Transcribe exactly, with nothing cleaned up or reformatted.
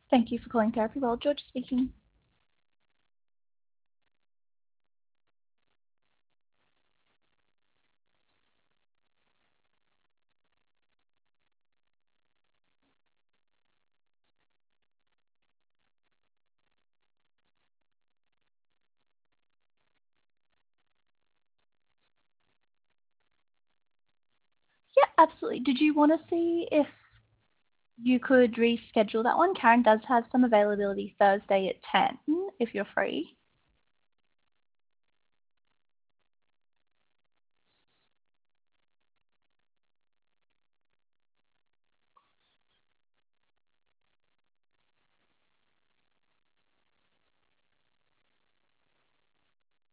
Thank you for calling Therapy World. George speaking. Yeah, absolutely. Did you want to see if you could reschedule that one? Karen does have some availability Thursday at ten if you're free.